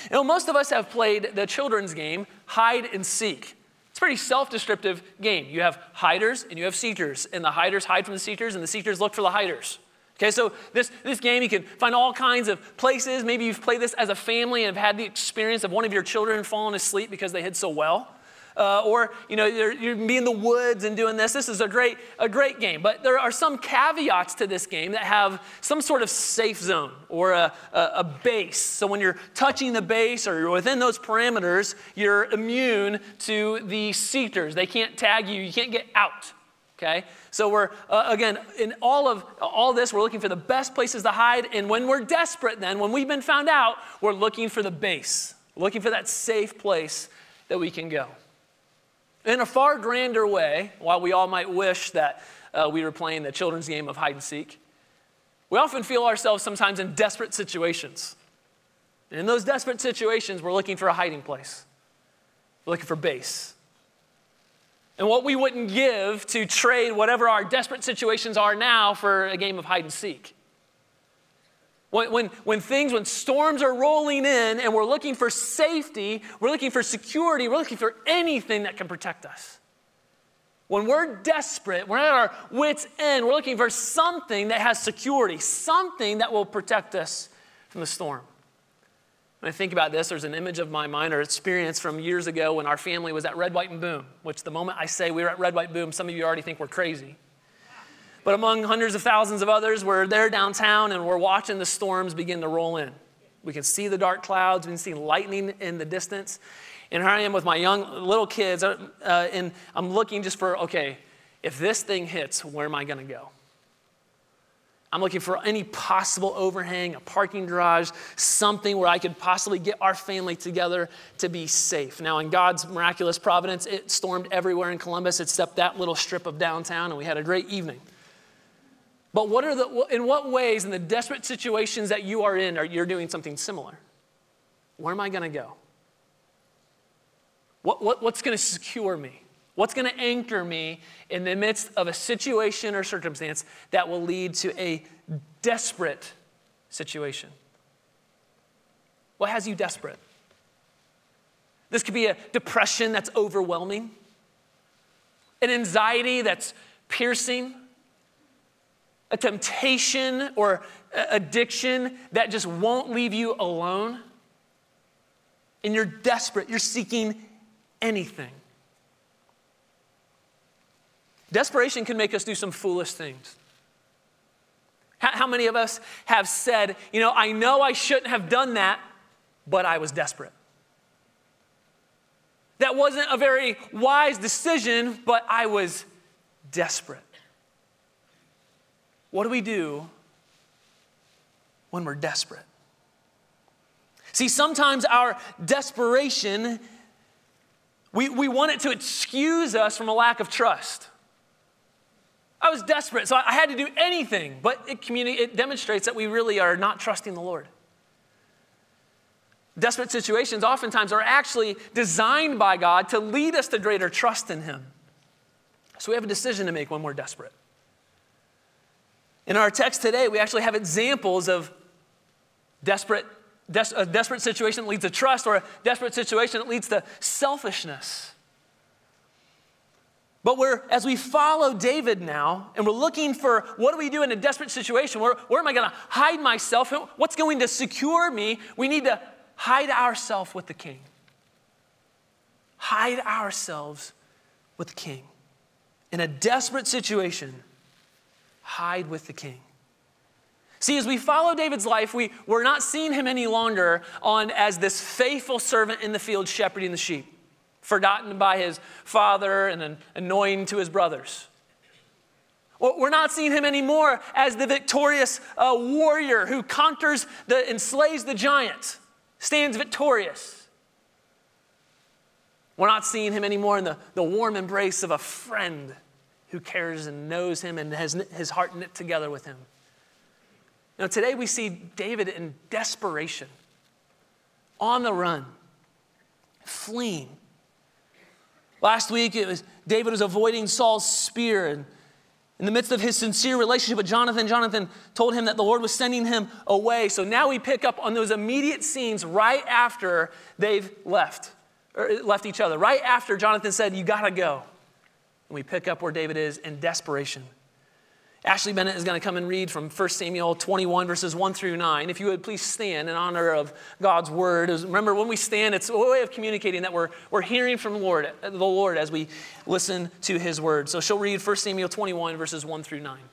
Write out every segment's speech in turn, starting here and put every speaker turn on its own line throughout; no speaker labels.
You know, most of us have played the children's game, hide and seek. It's a pretty self-descriptive game. You have hiders and you have seekers, and the hiders hide from the seekers, and the seekers look for the hiders. Okay, so this game, you can find all kinds of places. Maybe you've played this as a family and have had the experience of one of your children falling asleep because they hid so well. Or, you know, you can be in the woods and doing this. This is a great game. But there are some caveats to this game that have some sort of safe zone or a base. So when you're touching the base or you're within those parameters, you're immune to the seekers. They can't tag you. You can't get out. Okay? So we're, again, in all this, we're looking for the best places to hide. And when we're desperate then, when we've been found out, we're looking for the base. We're looking for that safe place that we can go. In a far grander way, while we all might wish that we were playing the children's game of hide and seek, we often feel ourselves sometimes in desperate situations. And in those desperate situations, we're looking for a hiding place. We're looking for base. And what we wouldn't give to trade whatever our desperate situations are now for a game of hide and seek. When storms are rolling in and we're looking for safety, we're looking for security, we're looking for anything that can protect us. When we're desperate, we're at our wits' end, we're looking for something that has security, something that will protect us from the storm. When I think about this, there's an image of my mind or experience from years ago when our family was at Red, White, and Boom, which the moment I say we were at Red, White, Boom, some of you already think we're crazy. But among hundreds of thousands of others, we're there downtown and we're watching the storms begin to roll in. We can see the dark clouds, we can see lightning in the distance. And here I am with my young little kids, and I'm looking just for, okay, if this thing hits, where am I going to go? I'm looking for any possible overhang, a parking garage, something where I could possibly get our family together to be safe. Now, in God's miraculous providence, it stormed everywhere in Columbus except that little strip of downtown, and we had a great evening. But in what ways, in the desperate situations that you are in, you're doing something similar? Where am I going to go? What's going to secure me? What's going to anchor me in the midst of a situation or circumstance that will lead to a desperate situation? What has you desperate? This could be a depression that's overwhelming, an anxiety that's piercing, a temptation or addiction that just won't leave you alone. And you're desperate. You're seeking anything. Desperation can make us do some foolish things. How many of us have said, I know I shouldn't have done that, but I was desperate. That wasn't a very wise decision, but I was desperate. What do we do when we're desperate? See, sometimes our desperation, we want it to excuse us from a lack of trust. I was desperate, so I had to do anything, but it demonstrates that we really are not trusting the Lord. Desperate situations oftentimes are actually designed by God to lead us to greater trust in Him. So we have a decision to make when we're desperate. In our text today, we actually have examples of a desperate situation that leads to trust, or a desperate situation that leads to selfishness. But as we follow David now, and we're looking for what do we do in a desperate situation? Where am I going to hide myself? What's going to secure me? We need to hide ourselves with the King. Hide ourselves with the King. In a desperate situation, hide with the King. See, as we follow David's life, we're not seeing him any longer as this faithful servant in the field shepherding the sheep, forgotten by his father and annoying to his brothers. We're not seeing him anymore as the victorious warrior who conquers and slays the giant, stands victorious. We're not seeing him anymore in the warm embrace of a friend who cares and knows him and has his heart knit together with him. Today we see David in desperation, on the run, fleeing. Last week David was avoiding Saul's spear, and In the midst of his sincere relationship with Jonathan, Jonathan told him that the Lord was sending him away. So now we pick up on those immediate scenes right after they've left each other. Right after Jonathan said, you gotta go. And we pick up where David is in desperation. Ashley Bennett is going to come and read from 1 Samuel 21, verses 1 through 9. If you would please stand in honor of God's word. Remember, when we stand, it's a way of communicating that we're hearing from the Lord as we listen to his word. So she'll read 1 Samuel 21, verses 1 through 9.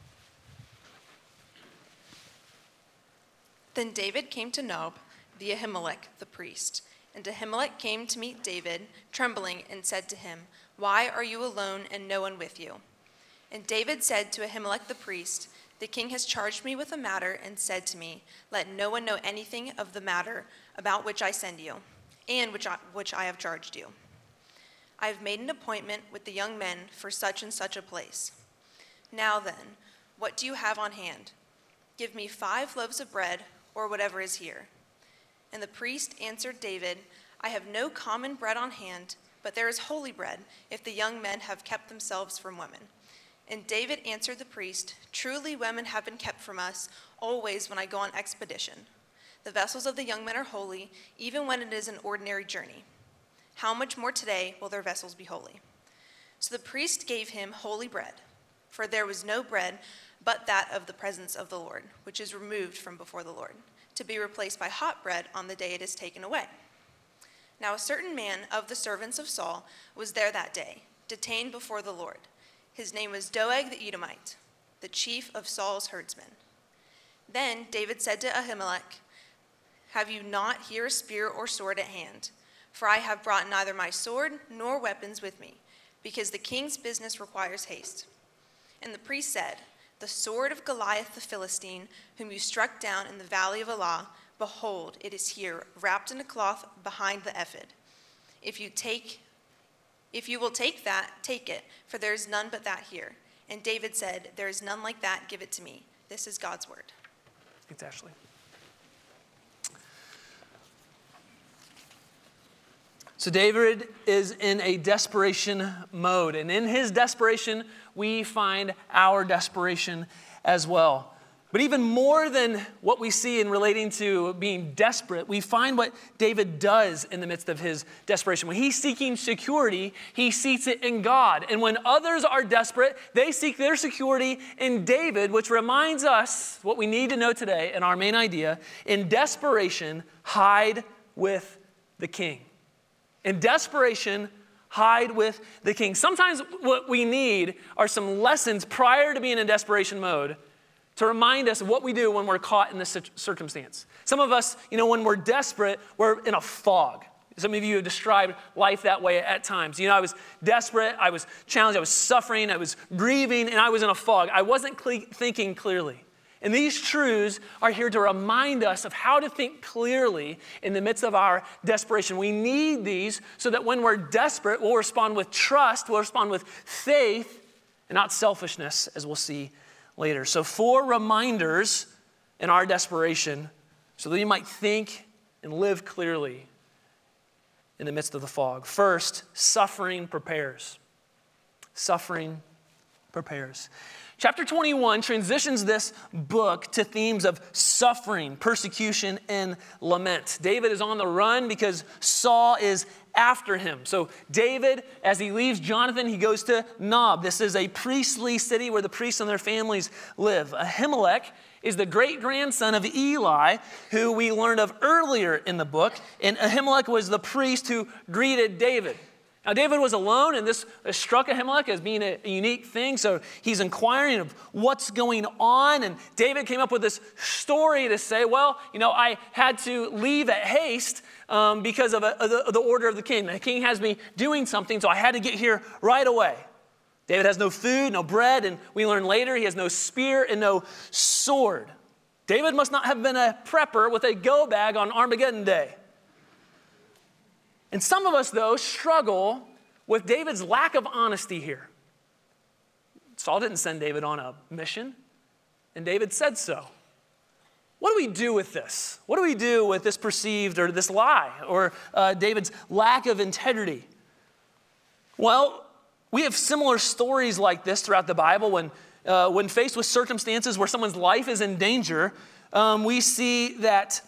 Then David came to Nob via Ahimelech the priest. And Ahimelech came to meet David, trembling, and said to him, "Why are you alone and no one with you?" And David said to Ahimelech the priest, "The king has charged me with a matter and said to me, 'Let no one know anything of the matter about which I send you, and which I have charged you. I have made an appointment with the young men for such and such a place. Now then, what do you have on hand? Give me 5 loaves of bread, or whatever is here.' And the priest answered David, 'I have no common bread on hand, but there is holy bread, if the young men have kept themselves from women.' And David answered the priest, 'Truly women have been kept from us always when I go on expedition. The vessels of the young men are holy, even when it is an ordinary journey. How much more today will their vessels be holy?' So the priest gave him holy bread, for there was no bread but that of the presence of the Lord, which is removed from before the Lord, to be replaced by hot bread on the day it is taken away. Now a certain man of the servants of Saul was there that day, detained before the Lord. His name was Doeg the Edomite, the chief of Saul's herdsmen. Then David said to Ahimelech, 'Have you not here a spear or sword at hand? For I have brought neither my sword nor weapons with me, because the king's business requires haste.' And the priest said, 'The sword of Goliath the Philistine, whom you struck down in the valley of Elah, behold, it is here, wrapped in a cloth behind the ephod. If you will take that, take it, for there is none but that here.' And David said, 'There is none like that, give it to me.' This is God's word."
Thanks, Ashley. So David is in a desperation mode, and in his desperation, we find our desperation as well. But even more than what we see in relating to being desperate, we find what David does in the midst of his desperation. When he's seeking security, he seeks it in God. And when others are desperate, they seek their security in David, which reminds us what we need to know today and our main idea: in desperation, hide with the king. In desperation, hide with the king. Sometimes what we need are some lessons prior to being in desperation mode to remind us of what we do when we're caught in this circumstance. Some of us, when we're desperate, we're in a fog. Some of you have described life that way at times. I was desperate, I was challenged, I was suffering, I was grieving, and I was in a fog. I wasn't thinking clearly. And these truths are here to remind us of how to think clearly in the midst of our desperation. We need these so that when we're desperate, we'll respond with trust, we'll respond with faith, and not selfishness, as we'll see later. So 4 reminders in our desperation so that you might think and live clearly in the midst of the fog. First, suffering prepares. Suffering prepares. Chapter 21 transitions this book to themes of suffering, persecution, and lament. David is on the run because Saul is after him. So David, as he leaves Jonathan, he goes to Nob. This is a priestly city where the priests and their families live. Ahimelech is the great-grandson of Eli, who we learned of earlier in the book. And Ahimelech was the priest who greeted David. Now, David was alone, and this struck Ahimelech as being a unique thing. So he's inquiring of what's going on. And David came up with this story to say, I had to leave at haste because of the order of the king. The king has me doing something, so I had to get here right away. David has no food, no bread, and we learn later he has no spear and no sword. David must not have been a prepper with a go bag on Armageddon Day. And some of us, though, struggle with David's lack of honesty here. Saul didn't send David on a mission, and David said so. What do we do with this? What do we do with this perceived or this lie or David's lack of integrity? Well, We have similar stories like this throughout the Bible. When faced with circumstances where someone's life is in danger, we see that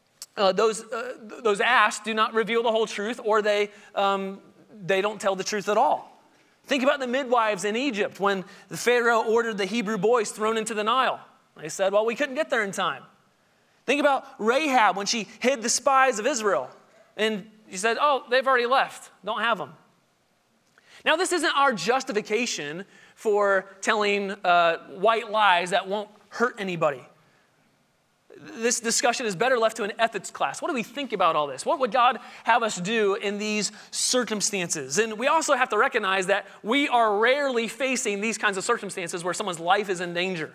those asked do not reveal the whole truth, or they don't tell the truth at all. Think about the midwives in Egypt when the Pharaoh ordered the Hebrew boys thrown into the Nile. They said, well, we couldn't get there in time. Think about Rahab when she hid the spies of Israel. And she said, oh, they've already left. Don't have them. Now, this isn't our justification for telling white lies that won't hurt anybody. This discussion is better left to an ethics class. What do we think about all this? What would God have us do in these circumstances? And we also have to recognize that we are rarely facing these kinds of circumstances where someone's life is in danger.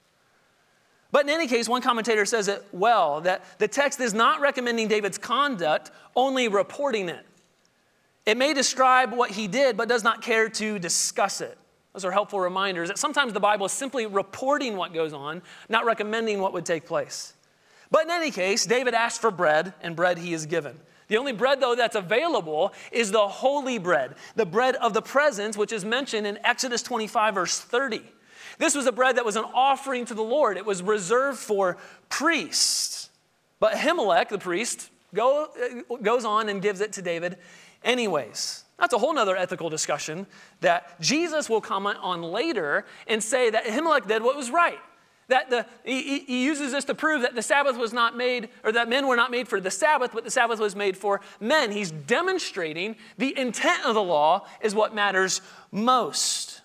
But in any case, one commentator says it well, that the text is not recommending David's conduct, only reporting it. It may describe what he did, but does not care to discuss it. Those are helpful reminders that sometimes the Bible is simply reporting what goes on, not recommending what would take place. But in any case, David asked for bread, and bread he is given. The only bread, though, that's available is the holy bread, the bread of the presence, which is mentioned in Exodus 25, verse 30. This was a bread that was an offering to the Lord. It was reserved for priests. But Ahimelech, the priest, goes on and gives it to David anyways. That's a whole other ethical discussion that Jesus will comment on later and say that Ahimelech did what was right. That he uses this to prove that the Sabbath was not made, or that men were not made for the Sabbath, but the Sabbath was made for men. He's demonstrating the intent of the law is what matters most.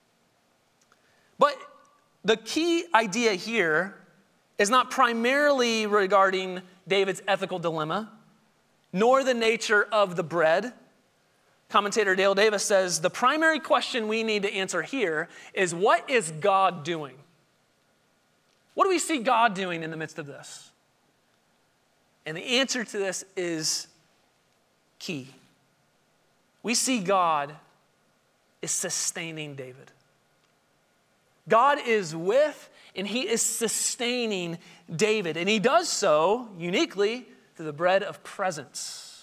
But the key idea here is not primarily regarding David's ethical dilemma, nor the nature of the bread. Commentator Dale Davis says, the primary question we need to answer here is, what is God doing? What do we see God doing in the midst of this? And the answer to this is key. We see God is sustaining David. God is with and he is sustaining David. And he does so uniquely through the bread of presence.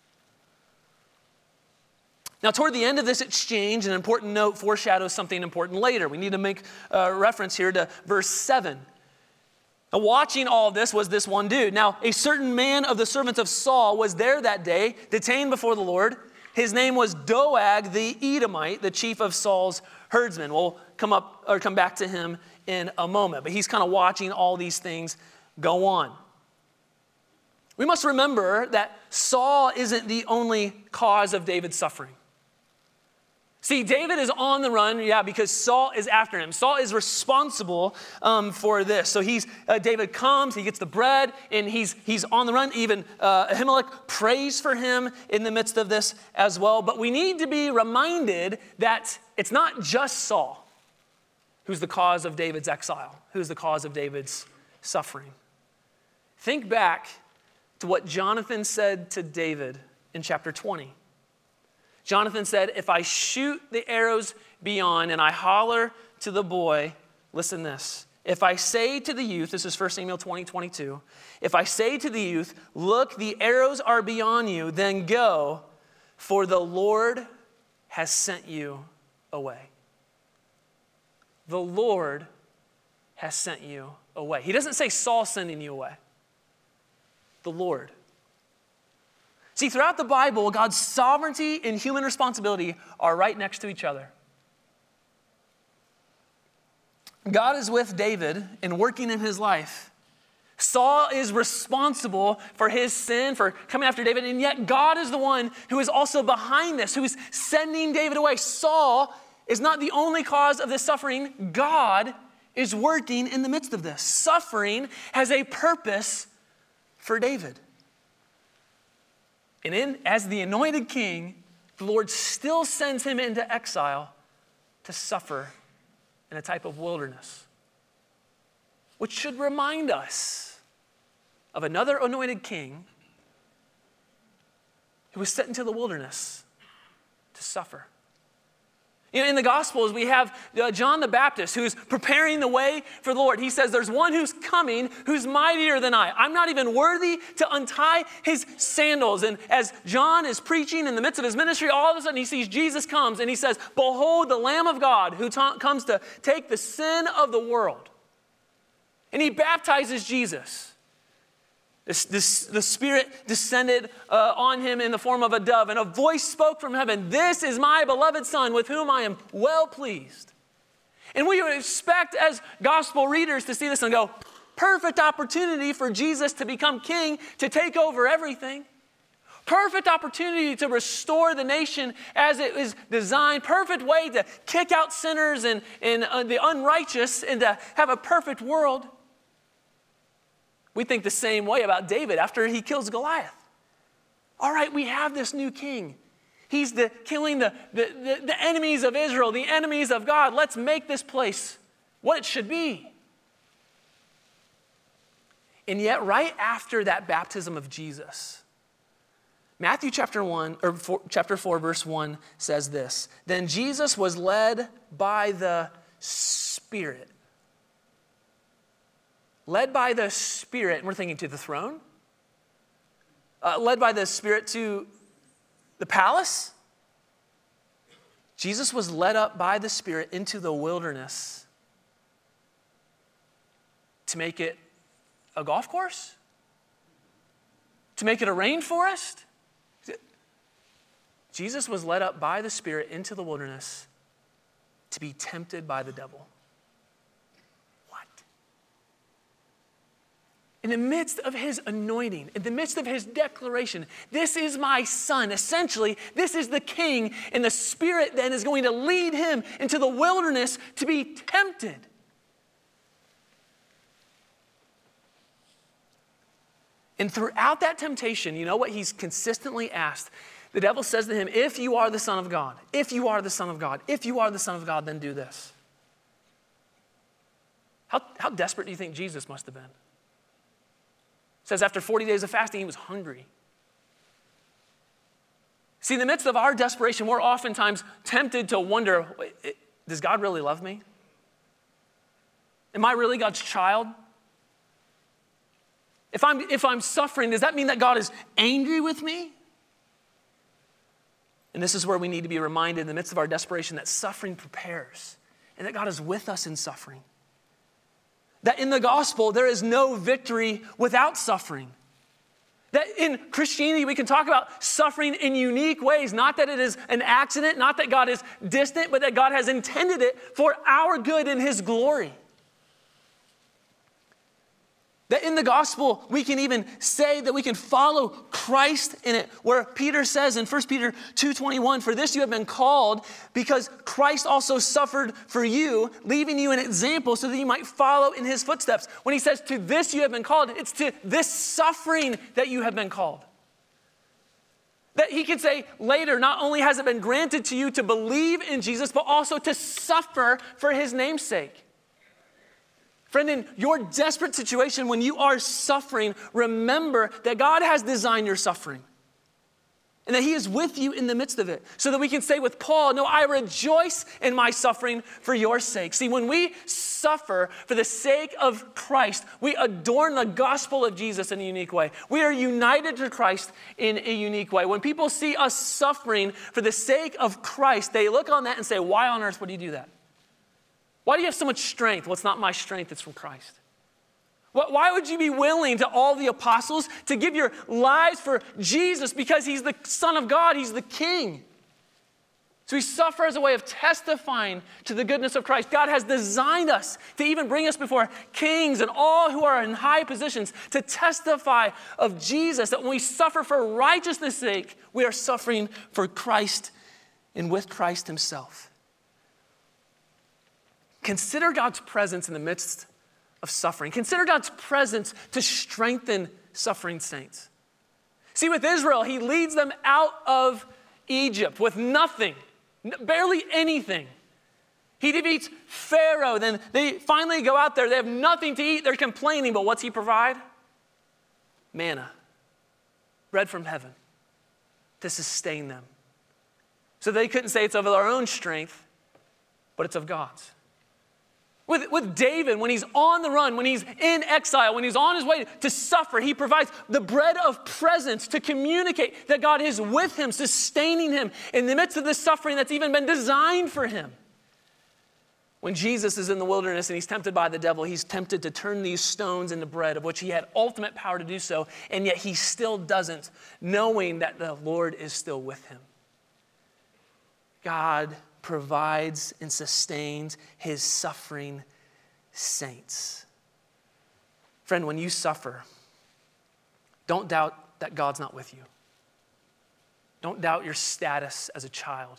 Now, toward the end of this exchange, an important note foreshadows something important later. We need to make reference here to verse 7. Now, watching all of this was this one dude. Now, a certain man of the servants of Saul was there that day, detained before the Lord. His name was Doeg the Edomite, the chief of Saul's herdsmen. We'll come back to him in a moment. But he's kind of watching all these things go on. We must remember that Saul isn't the only cause of David's suffering. See, David is on the run, because Saul is after him. Saul is responsible for this. So David comes, he gets the bread, and he's on the run. Even Ahimelech prays for him in the midst of this as well. But we need to be reminded that it's not just Saul who's the cause of David's exile, who's the cause of David's suffering. Think back to what Jonathan said to David in chapter 20. Jonathan said, if I shoot the arrows beyond and I holler to the boy, listen this. If I say to the youth, this is 1 Samuel 20:22, if I say to the youth, look, the arrows are beyond you, then go, for the Lord has sent you away. The Lord has sent you away. He doesn't say Saul sending you away. The Lord. See, throughout the Bible, God's sovereignty and human responsibility are right next to each other. God is with David and working in his life. Saul is responsible for his sin, for coming after David, and yet God is the one who is also behind this, who is sending David away. Saul is not the only cause of this suffering. God is working in the midst of this. Suffering has a purpose for David. And as the anointed king, the Lord still sends him into exile to suffer in a type of wilderness, which should remind us of another anointed king who was sent into the wilderness to suffer. You know, in the Gospels, we have John the Baptist who's preparing the way for the Lord. He says, there's one who's coming who's mightier than I. I'm not even worthy to untie his sandals. And as John is preaching in the midst of his ministry, all of a sudden he sees Jesus comes and he says, behold the Lamb of God who comes to take the sin of the world. And he baptizes Jesus. The Spirit descended on him in the form of a dove, and a voice spoke from heaven, this is my beloved Son with whom I am well pleased. And we would expect as gospel readers to see this and go, perfect opportunity for Jesus to become king, to take over everything. Perfect opportunity to restore the nation as it was designed. Perfect way to kick out sinners and the unrighteous and to have a perfect world. We think the same way about David after he kills Goliath. All right, we have this new king. He's killing the enemies of Israel, the enemies of God. Let's make this place what it should be. And yet, right after that baptism of Jesus, Matthew chapter 4, verse 1 says this, then Jesus was led by the Spirit. Led by the Spirit, and we're thinking to the throne. Led by the Spirit to the palace. Jesus was led up by the Spirit into the wilderness to make it a golf course? To make it a rainforest? Jesus was led up by the Spirit into the wilderness to be tempted by the devil. In the midst of his anointing, in the midst of his declaration, this is my son. Essentially, this is the king, and the Spirit then is going to lead him into the wilderness to be tempted. And throughout that temptation, you know what he's consistently asked? The devil says to him, if you are the Son of God, if you are the Son of God, if you are the Son of God, then do this. How desperate do you think Jesus must have been? It says after 40 days of fasting, he was hungry. See, in the midst of our desperation, we're oftentimes tempted to wonder, does God really love me? Am I really God's child? If I'm suffering, does that mean that God is angry with me? And this is where we need to be reminded in the midst of our desperation that suffering prepares and that God is with us in suffering. That in the gospel, there is no victory without suffering. That in Christianity, we can talk about suffering in unique ways. Not that it is an accident, not that God is distant, but that God has intended it for our good and his glory. That in the gospel, we can even say that we can follow Christ in it, where Peter says in 1 Peter 2:21, for this you have been called because Christ also suffered for you, leaving you an example so that you might follow in his footsteps. When he says to this you have been called, it's to this suffering that you have been called. That he can say later, not only has it been granted to you to believe in Jesus, but also to suffer for his name's sake. Friend, in your desperate situation, when you are suffering, remember that God has designed your suffering and that he is with you in the midst of it so that we can say with Paul, no, I rejoice in my suffering for your sake. See, when we suffer for the sake of Christ, we adorn the gospel of Jesus in a unique way. We are united to Christ in a unique way. When people see us suffering for the sake of Christ, they look on that and say, why on earth would you do that? Why do you have so much strength? Well, it's not my strength, it's from Christ. Why would you be willing to all the apostles to give your lives for Jesus because he's the Son of God, he's the King? So we suffer as a way of testifying to the goodness of Christ. God has designed us to even bring us before kings and all who are in high positions to testify of Jesus, that when we suffer for righteousness' sake, we are suffering for Christ and with Christ himself. Consider God's presence in the midst of suffering. Consider God's presence to strengthen suffering saints. See, with Israel, he leads them out of Egypt with nothing, barely anything. He defeats Pharaoh. Then they finally go out there. They have nothing to eat. They're complaining, but what's he provide? Manna, bread from heaven to sustain them. So they couldn't say it's of their own strength. but it's of God's. With David, when he's on the run, when he's in exile, when he's on his way to suffer, he provides the bread of presence to communicate that God is with him, sustaining him in the midst of this suffering that's even been designed for him. When Jesus is in the wilderness and he's tempted by the devil, he's tempted to turn these stones into bread, of which he had ultimate power to do so, and yet he still doesn't, knowing that the Lord is still with him. God provides and sustains his suffering saints. Friend, when you suffer, don't doubt that God's not with you. Don't doubt your status as a child.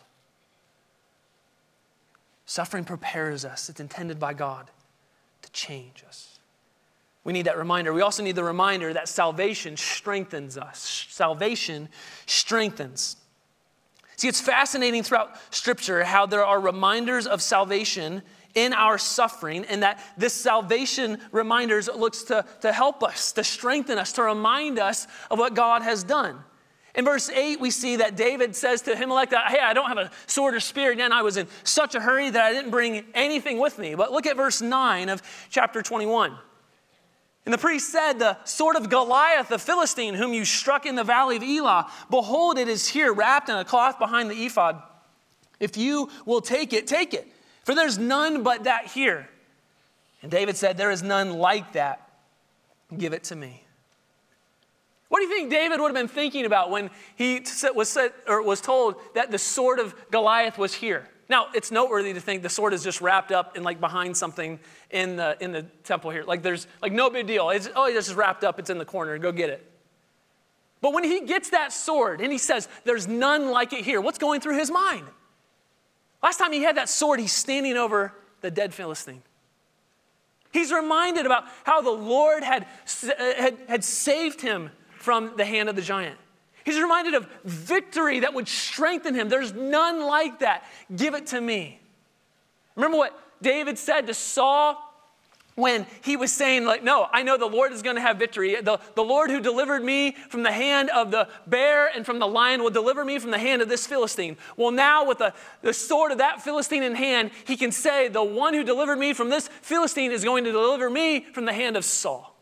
Suffering prepares us. It's intended by God to change us. We need that reminder. We also need the reminder that salvation strengthens us. Salvation strengthens. See, it's fascinating throughout Scripture how there are reminders of salvation in our suffering, and that this salvation reminders looks to help us, to strengthen us, to remind us of what God has done. In verse 8, we see that David says to Ahimelech that, hey, I don't have a sword or spear. Again, I was in such a hurry that I didn't bring anything with me. But look at verse 9 of chapter 21. And the priest said, the sword of Goliath, the Philistine, whom you struck in the valley of Elah, behold, it is here, wrapped in a cloth behind the ephod. If you will take it, for there's none but that here. And David said, there is none like that. Give it to me. What do you think David would have been thinking about when he was told that the sword of Goliath was here? Now, it's noteworthy to think the sword is just wrapped up in behind something in the temple here. There's no big deal. It's just wrapped up. It's in the corner. Go get it. But when he gets that sword and he says, there's none like it here, what's going through his mind? Last time he had that sword, he's standing over the dead Philistine. He's reminded about how the Lord had saved him from the hand of the giant. He's reminded of victory that would strengthen him. There's none like that. Give it to me. Remember what David said to Saul when he was saying, no, I know the Lord is going to have victory. The Lord who delivered me from the hand of the bear and from the lion will deliver me from the hand of this Philistine. Well, now with the sword of that Philistine in hand, he can say, the one who delivered me from this Philistine is going to deliver me from the hand of Saul.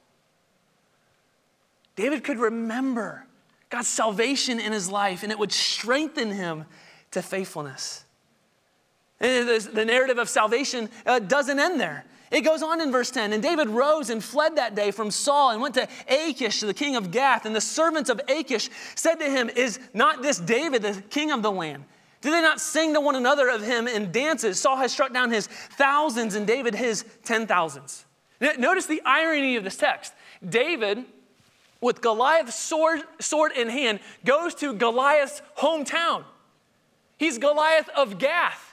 David could remember God's salvation in his life, and it would strengthen him to faithfulness. And the narrative of salvation doesn't end there. It goes on in verse 10. And David rose and fled that day from Saul and went to Achish, the king of Gath. And the servants of Achish said to him, is not this David the king of the land? Do they not sing to one another of him in dances? Saul has struck down his thousands and David his 10,000s. Notice the irony of this text. David, with Goliath's sword in hand, goes to Goliath's hometown. He's Goliath of Gath.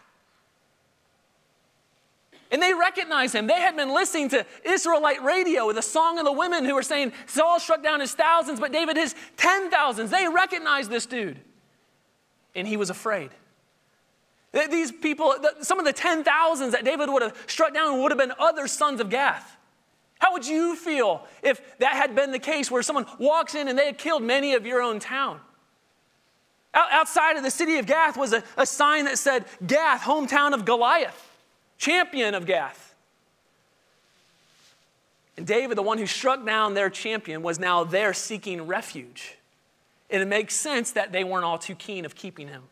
And they recognize him. They had been listening to Israelite radio with a song of the women who were saying, Saul struck down his thousands, but David his 10,000s. They recognized this dude. And he was afraid. These people, some of the 10,000s that David would have struck down would have been other sons of Gath. How would you feel if that had been the case where someone walks in and they had killed many of your own town? Outside of the city of Gath was a sign that said, Gath, hometown of Goliath, champion of Gath. And David, the one who struck down their champion, was now there seeking refuge. And it makes sense that they weren't all too keen of keeping him.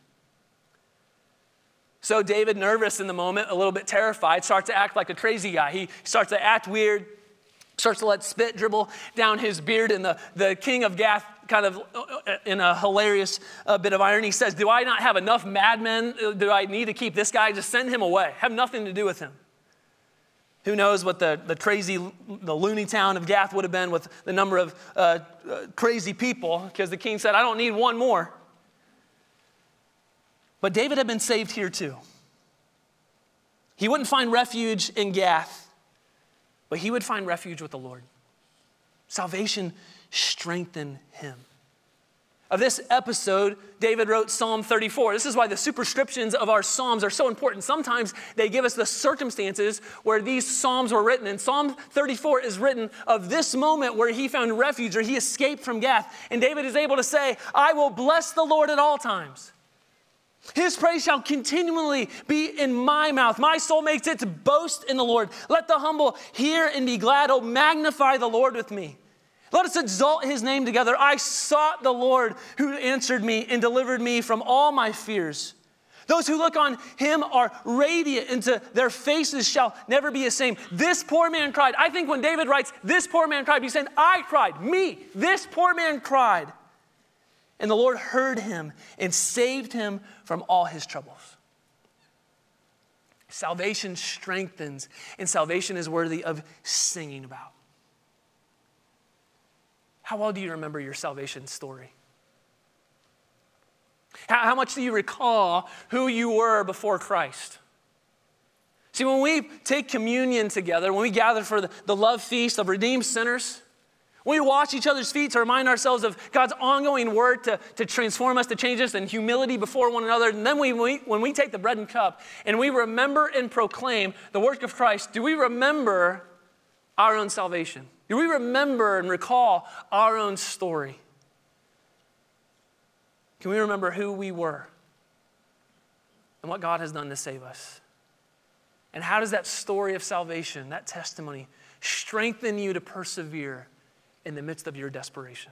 So David, nervous in the moment, a little bit terrified, starts to act like a crazy guy. He starts to act weird, starts to let spit dribble down his beard, and the king of Gath, kind of in a hilarious bit of irony, says, do I not have enough madmen? Do I need to keep this guy? Just send him away. Have nothing to do with him. Who knows what the loony town of Gath would have been with the number of crazy people, because the king said, I don't need one more. But David had been saved here too. He wouldn't find refuge in Gath, but he would find refuge with the Lord. Salvation strengthened him. Of this episode, David wrote Psalm 34. This is why the superscriptions of our Psalms are so important. Sometimes they give us the circumstances where these Psalms were written. And Psalm 34 is written of this moment where he found refuge, or he escaped from Gath. And David is able to say, I will bless the Lord at all times. His praise shall continually be in my mouth. My soul makes it to boast in the Lord. Let the humble hear and be glad. Oh, magnify the Lord with me. Let us exalt his name together. I sought the Lord who answered me and delivered me from all my fears. Those who look on him are radiant, into their faces shall never be the same. This poor man cried. I think when David writes, this poor man cried, he's saying, I cried, me, this poor man cried. And the Lord heard him and saved him from all his troubles. Salvation strengthens, and salvation is worthy of singing about. How well do you remember your salvation story? How much do you recall who you were before Christ? See, when we take communion together, when we gather for the love feast of redeemed sinners, when we wash each other's feet to remind ourselves of God's ongoing work to transform us, to change us, and humility before one another, and then when we take the bread and cup and we remember and proclaim the work of Christ, do we remember our own salvation? Do we remember and recall our own story? Can we remember who we were and what God has done to save us? And how does that story of salvation, that testimony, strengthen you to persevere in the midst of your desperation?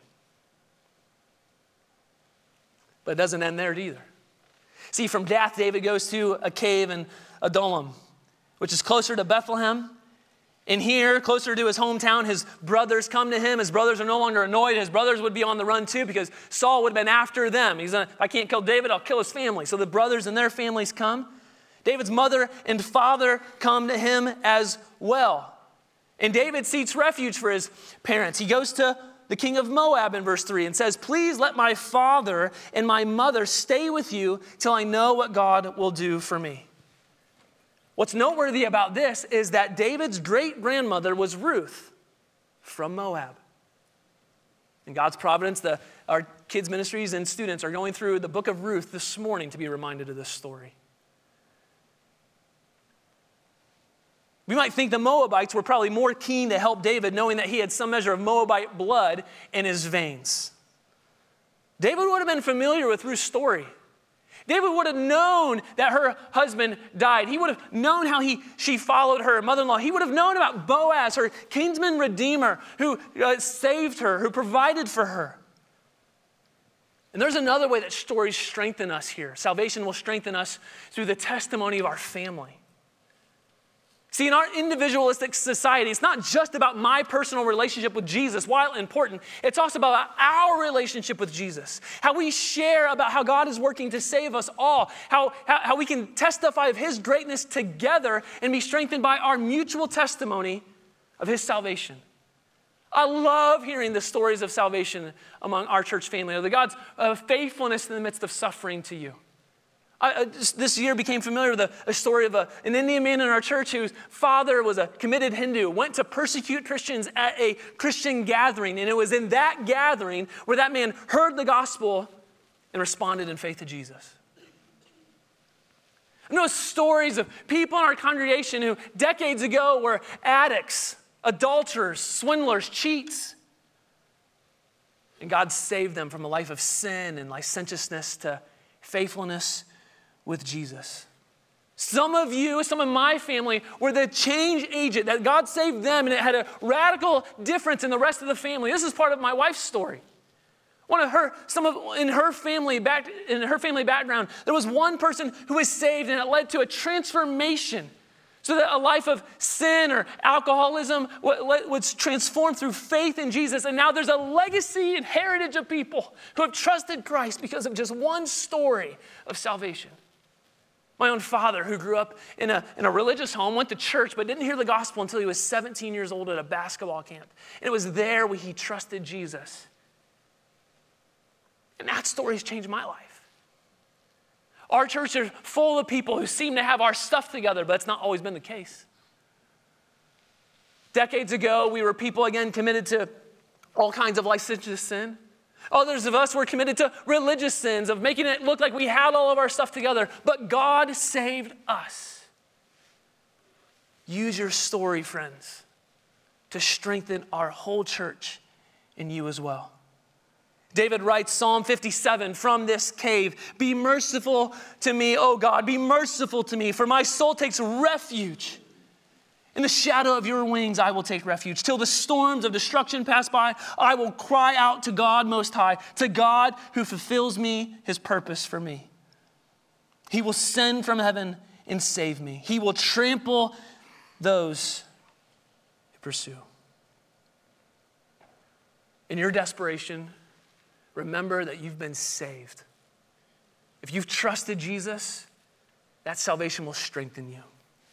But it doesn't end there either. See, from Gath, David goes to a cave in Adullam, which is closer to Bethlehem. And here, closer to his hometown, his brothers come to him. His brothers are no longer annoyed. His brothers would be on the run too because Saul would have been after them. If I can't kill David, I'll kill his family. So the brothers and their families come. David's mother and father come to him as well. And David seeks refuge for his parents. He goes to the king of Moab in verse 3 and says, please let my father and my mother stay with you till I know what God will do for me. What's noteworthy about this is that David's great-grandmother was Ruth from Moab. In God's providence, our kids' ministries and students are going through the book of Ruth this morning to be reminded of this story. We might think the Moabites were probably more keen to help David, knowing that he had some measure of Moabite blood in his veins. David would have been familiar with Ruth's story. David would have known that her husband died. He would have known how she followed her mother-in-law. He would have known about Boaz, her kinsman redeemer, who saved her, who provided for her. And there's another way that stories strengthen us here. Salvation will strengthen us through the testimony of our family. See, in our individualistic society, it's not just about my personal relationship with Jesus, while important, it's also about our relationship with Jesus. How we share about how God is working to save us all. How we can testify of his greatness together and be strengthened by our mutual testimony of his salvation. I love hearing the stories of salvation among our church family, of the God's faithfulness in the midst of suffering to you. This year became familiar with a story of an Indian man in our church whose father was a committed Hindu, went to persecute Christians at a Christian gathering. And it was in that gathering where that man heard the gospel and responded in faith to Jesus. I know stories of people in our congregation who decades ago were addicts, adulterers, swindlers, cheats. And God saved them from a life of sin and licentiousness to faithfulness with Jesus. Some of you, some of my family were the change agent that God saved them, and it had a radical difference in the rest of the family. This is part of my wife's story. In her family background, there was one person who was saved, and it led to a transformation. So that a life of sin or alcoholism was transformed through faith in Jesus. And now there's a legacy and heritage of people who have trusted Christ because of just one story of salvation. My own father, who grew up in a religious home, went to church, but didn't hear the gospel until he was 17 years old at a basketball camp. And it was there where he trusted Jesus. And that story's changed my life. Our church is full of people who seem to have our stuff together, but that's not always been the case. Decades ago, we were people, again, committed to all kinds of licentious sin. Others of us were committed to religious sins, of making it look like we had all of our stuff together. But God saved us. Use your story, friends, to strengthen our whole church and you as well. David writes Psalm 57 from this cave. Be merciful to me, O God, be merciful to me, for my soul takes refuge. In the shadow of your wings, I will take refuge. Till the storms of destruction pass by, I will cry out to God Most High, to God who fulfills me his purpose for me. He will send from heaven and save me. He will trample those who pursue. In your desperation, remember that you've been saved. If you've trusted Jesus, that salvation will strengthen you.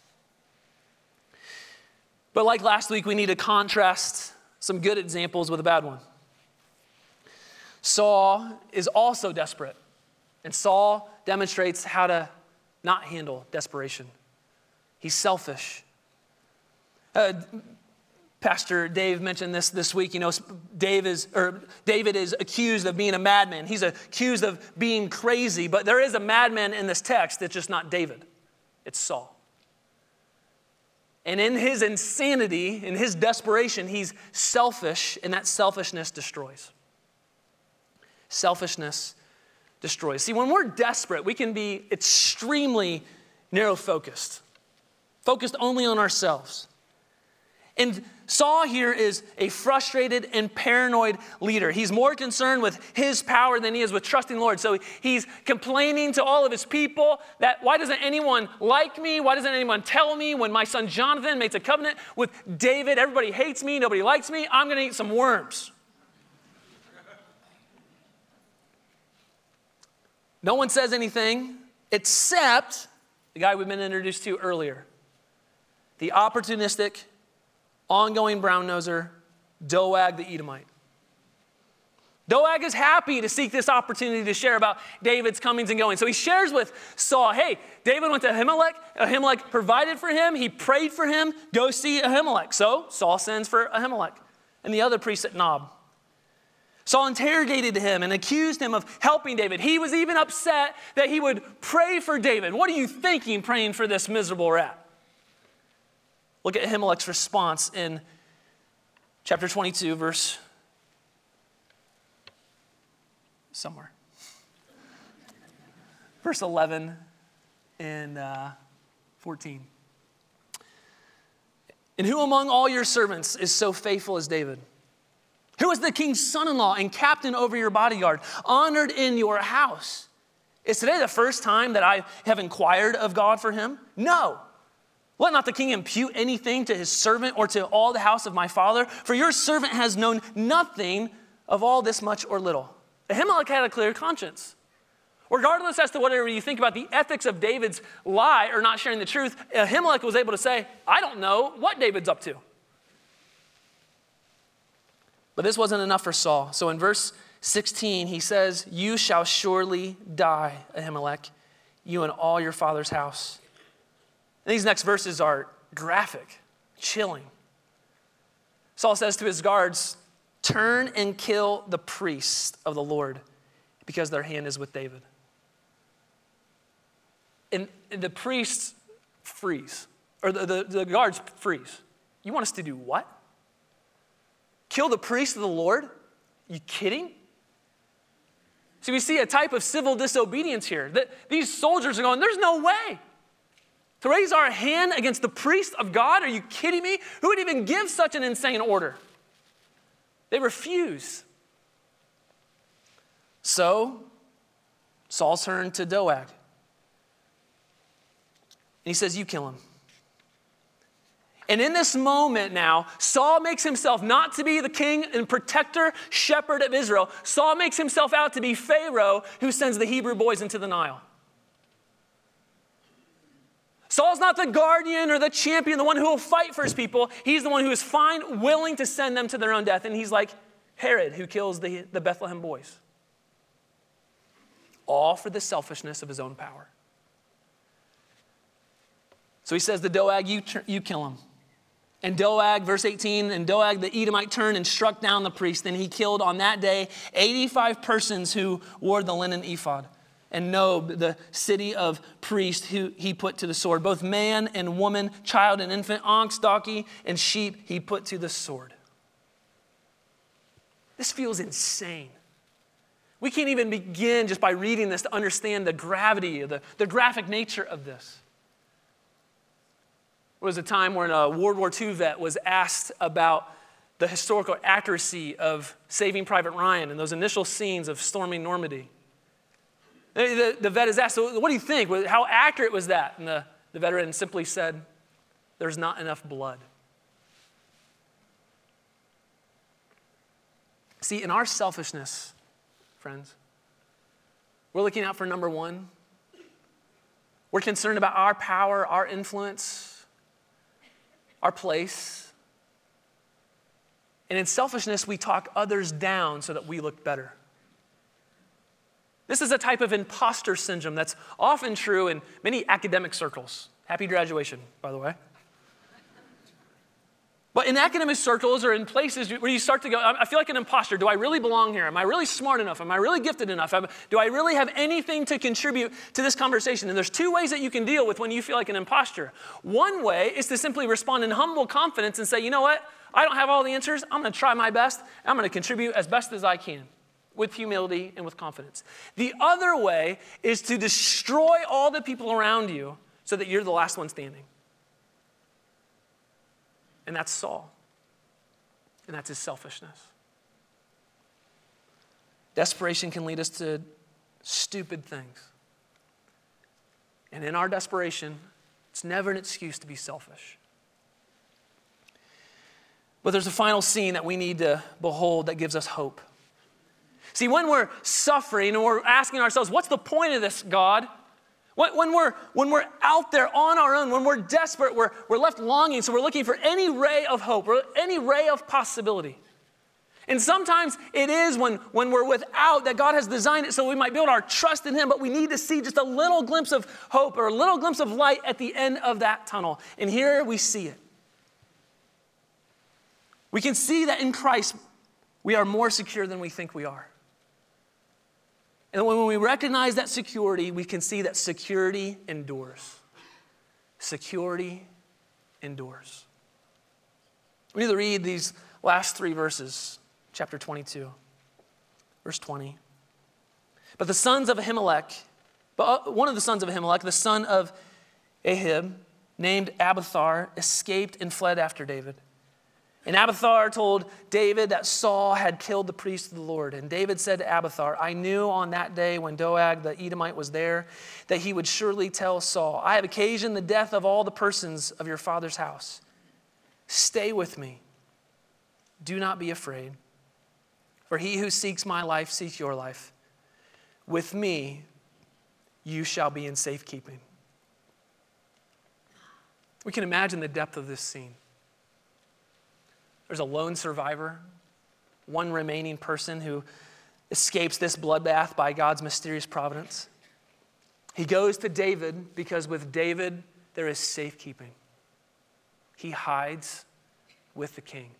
But like last week, we need to contrast some good examples with a bad one. Saul is also desperate, and Saul demonstrates how to not handle desperation. He's selfish. Pastor Dave mentioned this week. David is accused of being a madman. He's accused of being crazy, but there is a madman in this text. It's just not David. It's Saul. And in his insanity, in his desperation, he's selfish, and that selfishness destroys. Selfishness destroys. See, when we're desperate, we can be extremely narrow-focused, focused only on ourselves. And Saul here is a frustrated and paranoid leader. He's more concerned with his power than he is with trusting the Lord. So he's complaining to all of his people that, why doesn't anyone like me? Why doesn't anyone tell me when my son Jonathan makes a covenant with David? Everybody hates me. Nobody likes me. I'm going to eat some worms. No one says anything except the guy we've been introduced to earlier, the opportunistic, ongoing brown-noser, Doeg the Edomite. Doeg is happy to seek this opportunity to share about David's comings and goings. So he shares with Saul, hey, David went to Ahimelech. Ahimelech provided for him. He prayed for him. Go see Ahimelech. So Saul sends for Ahimelech and the other priest at Nob. Saul interrogated him and accused him of helping David. He was even upset that he would pray for David. What are you thinking praying for this miserable rat? Look at Ahimelech's response in chapter 22, verse somewhere. Verse 11 and 14. And who among all your servants is so faithful as David? Who is the king's son-in-law and captain over your bodyguard, honored in your house? Is today the first time that I have inquired of God for him? No. Let not the king impute anything to his servant or to all the house of my father, for your servant has known nothing of all this much or little. Ahimelech had a clear conscience. Regardless as to whatever you think about the ethics of David's lie or not sharing the truth, Ahimelech was able to say, I don't know what David's up to. But this wasn't enough for Saul. So in verse 16, he says, you shall surely die, Ahimelech, you and all your father's house. And these next verses are graphic, chilling. Saul says to his guards, turn and kill the priests of the Lord because their hand is with David. And the priests freeze, or the guards freeze. You want us to do what? Kill the priests of the Lord? You kidding? See, we see a type of civil disobedience here. That these soldiers are going, there's no way. To raise our hand against the priest of God? Are you kidding me? Who would even give such an insane order? They refuse. So, Saul turned to Doeg. And he says, you kill him. And in this moment now, Saul makes himself not to be the king and protector, shepherd of Israel. Saul makes himself out to be Pharaoh who sends the Hebrew boys into the Nile. Saul's not the guardian or the champion, the one who will fight for his people. He's the one who is fine, willing to send them to their own death. And he's like Herod, who kills the Bethlehem boys. All for the selfishness of his own power. So he says to Doeg, you kill him. And Doeg, verse 18, and Doeg the Edomite turned and struck down the priest. And he killed on that day 85 persons who wore the linen ephod. And Nob, the city of priests, who he put to the sword. Both man and woman, child and infant, ox, donkey, and sheep, he put to the sword. This feels insane. We can't even begin just by reading this to understand the gravity, the graphic nature of this. There was a time when a World War II vet was asked about the historical accuracy of Saving Private Ryan and those initial scenes of storming Normandy. The vet is asked, so what do you think? How accurate was that? And the veteran simply said, there's not enough blood. See, in our selfishness, friends, we're looking out for number one. We're concerned about our power, our influence, our place. And in selfishness, we talk others down so that we look better. This is a type of imposter syndrome that's often true in many academic circles. Happy graduation, by the way. But in academic circles or in places where you start to go, I feel like an imposter. Do I really belong here? Am I really smart enough? Am I really gifted enough? Do I really have anything to contribute to this conversation? And there's two ways that you can deal with when you feel like an imposter. One way is to simply respond in humble confidence and say, you know what? I don't have all the answers. I'm going to try my best. I'm going to contribute as best as I can with humility and with confidence. The other way is to destroy all the people around you so that you're the last one standing. And that's Saul. And that's his selfishness. Desperation can lead us to stupid things. And in our desperation, it's never an excuse to be selfish. But there's a final scene that we need to behold that gives us hope. See, when we're suffering and we're asking ourselves, what's the point of this, God? When we're out there on our own, when we're desperate, we're left longing, so we're looking for any ray of hope, or any ray of possibility. And sometimes it is when we're without that God has designed it so we might build our trust in Him, but we need to see just a little glimpse of hope or a little glimpse of light at the end of that tunnel. And here we see it. We can see that in Christ we are more secure than we think we are. And when we recognize that security, we can see that security endures. Security endures. We need to read these last three verses, chapter 22, verse 20. But the sons of Ahimelech, one of the sons of Ahimelech, the son of Ahib, named Abiathar, escaped and fled after David. And Abiathar told David that Saul had killed the priest of the Lord. And David said to Abiathar, I knew on that day when Doeg the Edomite was there that he would surely tell Saul, I have occasioned the death of all the persons of your father's house. Stay with me. Do not be afraid. For he who seeks my life seeks your life. With me you shall be in safekeeping. We can imagine the depth of this scene. There's a lone survivor, one remaining person who escapes this bloodbath by God's mysterious providence. He goes to David because with David there is safekeeping. He hides with the king.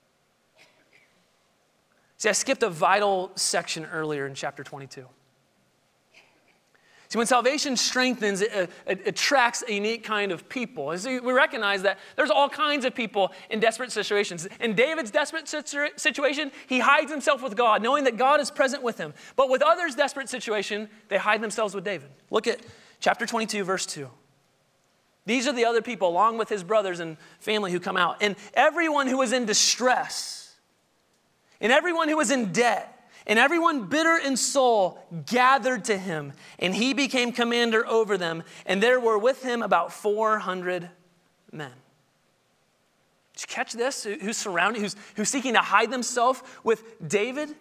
See, I skipped a vital section earlier in chapter 22. See, when salvation strengthens, it attracts a unique kind of people. As we recognize that there's all kinds of people in desperate situations. In David's desperate situation, he hides himself with God, knowing that God is present with him. But with others' desperate situation, they hide themselves with David. Look at chapter 22, verse 2. These are the other people, along with his brothers and family, who come out. And everyone who was in distress, and everyone who was in debt, and everyone bitter in soul gathered to him, and he became commander over them, and there were with him about 400 men. Did you catch this? Who's surrounding, who's seeking to hide themselves with David?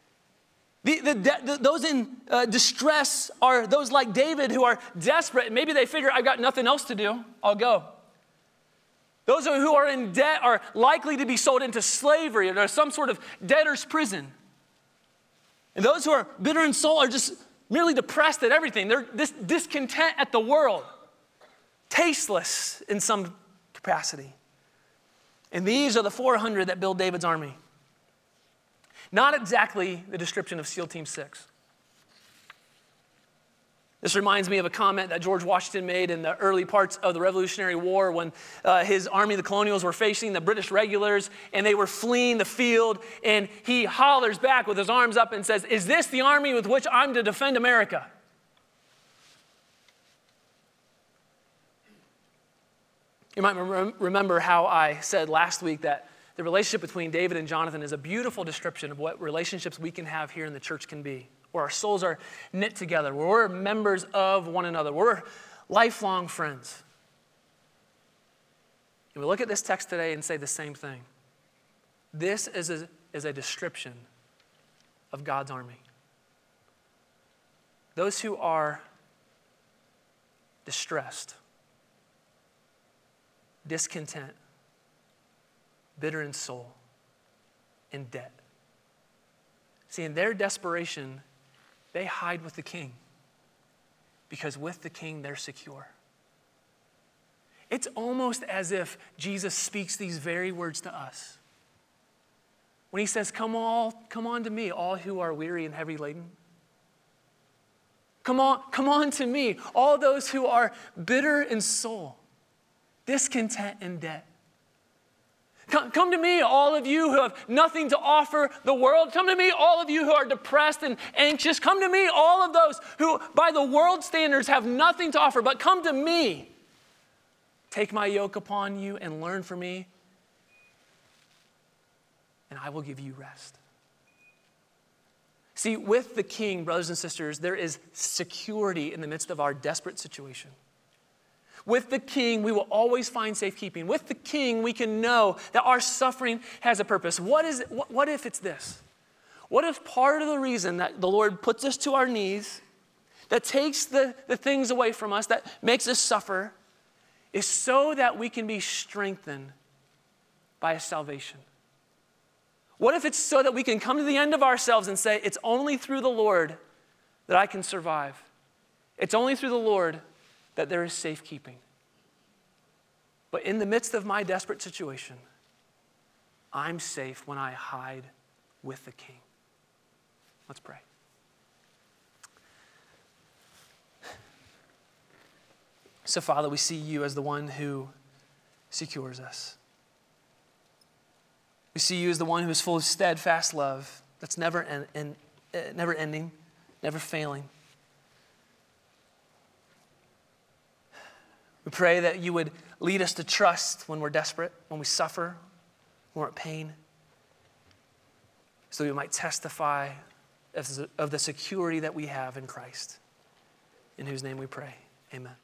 Those in distress are those like David who are desperate. Maybe they figure, I've got nothing else to do, I'll go. Those who are in debt are likely to be sold into slavery or some sort of debtor's prison. And those who are bitter in soul are just merely depressed at everything. They're discontent at the world, tasteless in some capacity. And these are the 400 that build David's army. Not exactly the description of SEAL Team 6. This reminds me of a comment that George Washington made in the early parts of the Revolutionary War when his army, the Colonials, were facing the British regulars and they were fleeing the field. And he hollers back with his arms up and says, "Is this the army with which I'm to defend America?" You might remember how I said last week that the relationship between David and Jonathan is a beautiful description of what relationships we can have here in the church can be, where our souls are knit together, where we're members of one another, we're lifelong friends. And we look at this text today and say the same thing. This is a description of God's army. Those who are distressed, discontent, bitter in soul, in debt. See, in their desperation, they hide with the king, because with the king, they're secure. It's almost as if Jesus speaks these very words to us. When he says, come on to me, all who are weary and heavy laden. Come on to me, all those who are bitter in soul, discontent in debt. Come to me, all of you who have nothing to offer the world. Come to me, all of you who are depressed and anxious. Come to me, all of those who, by the world standards, have nothing to offer. But come to me. Take my yoke upon you and learn from me, and I will give you rest. See, with the king, brothers and sisters, there is security in the midst of our desperate situation. With the king, we will always find safekeeping. With the king, we can know that our suffering has a purpose. What if it's this? What if part of the reason that the Lord puts us to our knees, that takes the things away from us, that makes us suffer, is so that we can be strengthened by His salvation? What if it's so that we can come to the end of ourselves and say, it's only through the Lord that I can survive. It's only through the Lord that there is safekeeping. But in the midst of my desperate situation, I'm safe when I hide with the king. Let's pray. So, Father, we see you as the one who secures us. We see you as the one who is full of steadfast love that's never ending, never failing. We pray that you would lead us to trust when we're desperate, when we suffer, when we're in pain, so we might testify of the security that we have in Christ, in whose name we pray. Amen.